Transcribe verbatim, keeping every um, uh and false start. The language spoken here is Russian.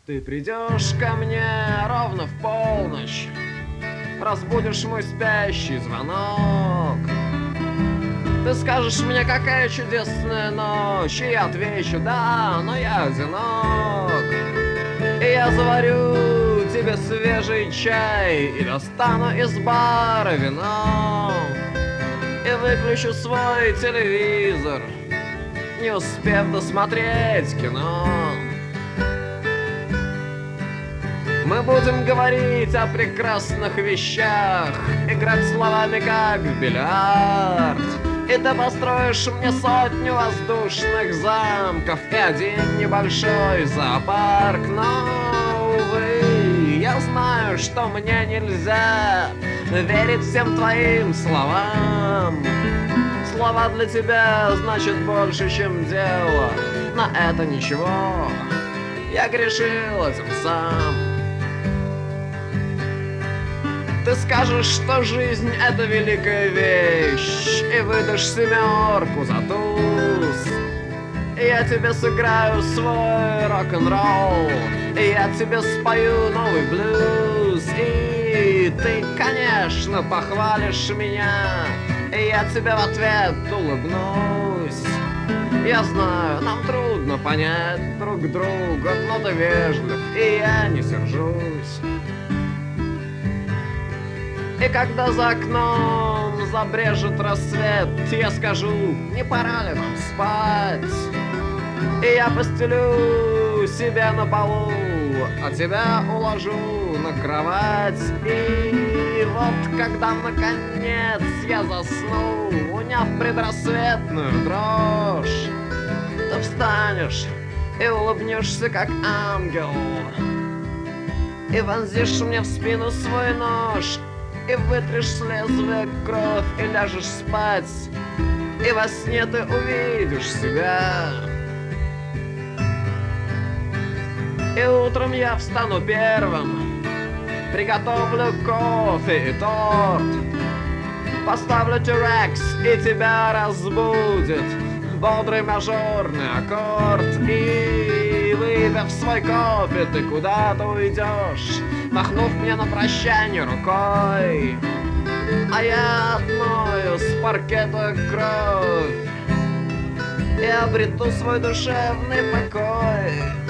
Ты придешь ко мне ровно в полночь, разбудишь мой спящий звонок. Ты скажешь мне, какая чудесная ночь, и я отвечу: да, но я одинок. И я заварю тебе свежий чай и достану из бара вино, и выключу свой телевизор, не успев досмотреть кино. Мы будем говорить о прекрасных вещах, играть словами, как в бильярд. И ты построишь мне сотню воздушных замков и один небольшой зоопарк. Но, увы, я знаю, что мне нельзя верить всем твоим словам. Слова для тебя значат больше, чем дело, но это ничего, я грешил этим сам. Ты скажешь, что жизнь — это великая вещь, и выдашь семерку за туз. И я тебе сыграю свой рок-н-ролл, и я тебе спою новый блюз. И ты, конечно, похвалишь меня, и я тебе в ответ улыбнусь. Я знаю, нам трудно понять друг друга, но ты вежлив, и я не сержусь. И когда за окном забрежет рассвет, я скажу: не пора ли нам спать? И я постелю себя на полу, а тебя уложу на кровать. И вот когда наконец я засну, уняв предрассветную дрожь, ты встанешь и улыбнешься, как ангел, и вонзишь мне в спину свой нож, и вытрешь с лезвия кровь, и ляжешь спать, и во сне ты увидишь себя. И утром я встану первым, приготовлю кофе и торт, поставлю тирекс, и тебя разбудит бодрый мажорный аккорд. И выпив свой кофе, ты куда-то уйдешь, махнув мне на прощание рукой, а я отмою с паркета кровь и обрету свой душевный покой.